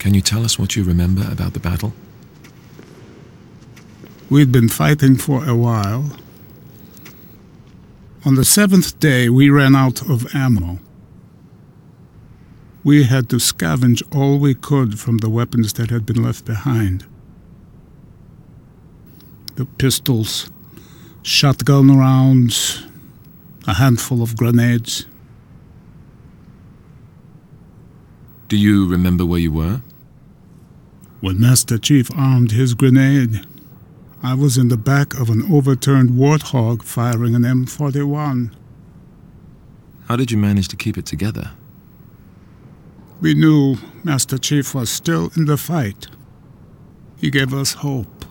Can you tell us what you remember about the battle? We'd been fighting for a while. On the 7th day, we ran out of ammo. We had to scavenge all we could from the weapons that had been left behind. The pistols, shotgun rounds, a handful of grenades. Do you remember where you were? When Master Chief armed his grenade, I was in the back of an overturned Warthog firing an M41. How did you manage to keep it together? We knew Master Chief was still in the fight. He gave us hope.